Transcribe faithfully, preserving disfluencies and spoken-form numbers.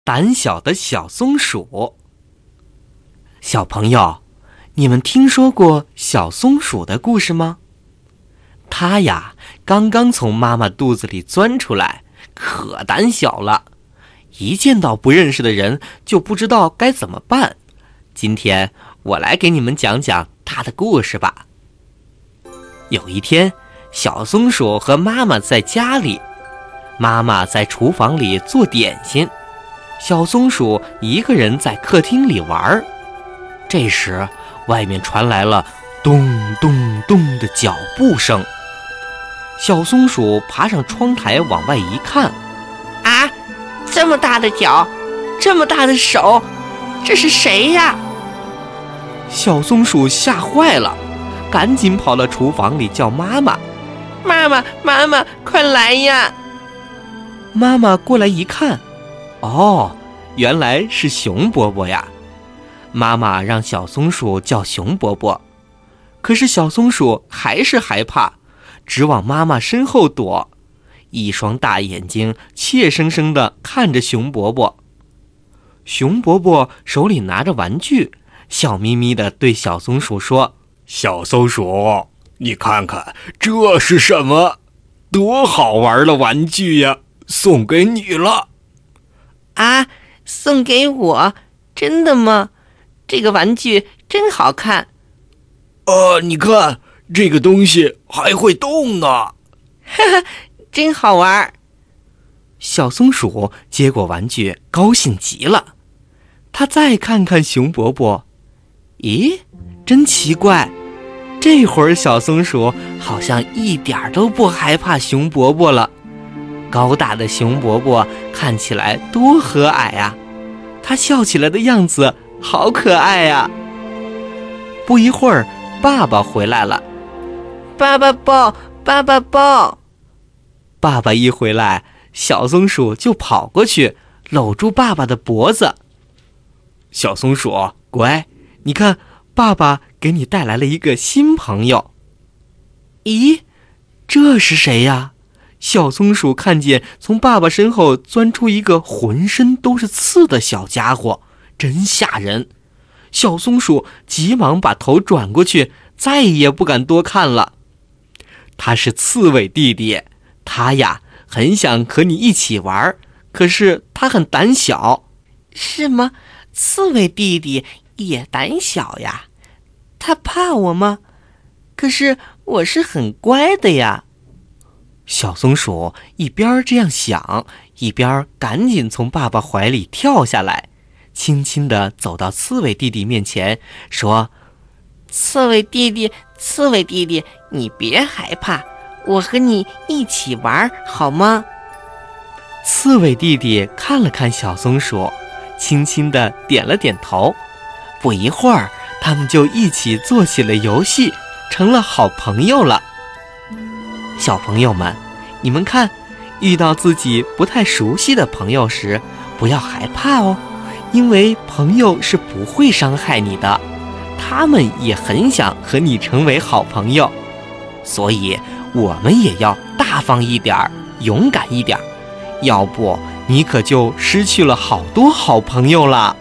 胆小的小松鼠。小朋友，你们听说过小松鼠的故事吗？它呀，刚刚从妈妈肚子里钻出来，可胆小了，一见到不认识的人就不知道该怎么办。今天我来给你们讲讲它的故事吧。有一天，小松鼠和妈妈在家里，妈妈在厨房里做点心，小松鼠一个人在客厅里玩。这时外面传来了咚咚咚的脚步声，小松鼠爬上窗台往外一看， 啊，这么大的脚，这么大的手，这是谁呀？ 小松鼠吓坏了，赶紧跑到厨房里叫妈妈。 妈妈，妈妈，快来呀！ 妈妈过来一看，哦，原来是熊伯伯呀。妈妈让小松鼠叫熊伯伯，可是小松鼠还是害怕，只往妈妈身后躲，一双大眼睛怯生生地看着熊伯伯。熊伯伯手里拿着玩具，笑眯眯地对小松鼠说： 小松鼠，你看看这是什么？多好玩的玩具呀，送给你了。 啊，送给我？真的吗？这个玩具真好看。 呃，你看这个东西还会动呢。 哈哈，真好玩。 小松鼠接过玩具，高兴极了。他再看看熊伯伯，咦，真奇怪，这会儿小松鼠好像一点都不害怕熊伯伯了。高大的熊伯伯看起来多和蔼啊，他笑起来的样子好可爱呀。不一会儿，爸爸回来了。 爸爸抱，爸爸抱。 爸爸一回来，小松鼠就跑过去搂住爸爸的脖子。小松鼠，乖，你看，爸爸给你带来了一个新朋友。咦，这是谁呀？小松鼠看见从爸爸身后钻出一个浑身都是刺的小家伙，真吓人。小松鼠急忙把头转过去，再也不敢多看了。他是刺猬弟弟，他呀很想和你一起玩，可是他很胆小。 是吗？刺猬弟弟也胆小呀？他怕我吗？可是我是很乖的呀。 小松鼠一边这样想，一边赶紧从爸爸怀里跳下来，轻轻地走到刺猬弟弟面前，说： 刺猬弟弟，刺猬弟弟，你别害怕，我和你一起玩好吗？ 刺猬弟弟看了看小松鼠，轻轻地点了点头。不一会儿，他们就一起做起了游戏，成了好朋友了。小朋友们，你们看，遇到自己不太熟悉的朋友时，不要害怕哦，因为朋友是不会伤害你的，他们也很想和你成为好朋友。所以我们也要大方一点，勇敢一点，要不你可就失去了好多好朋友了。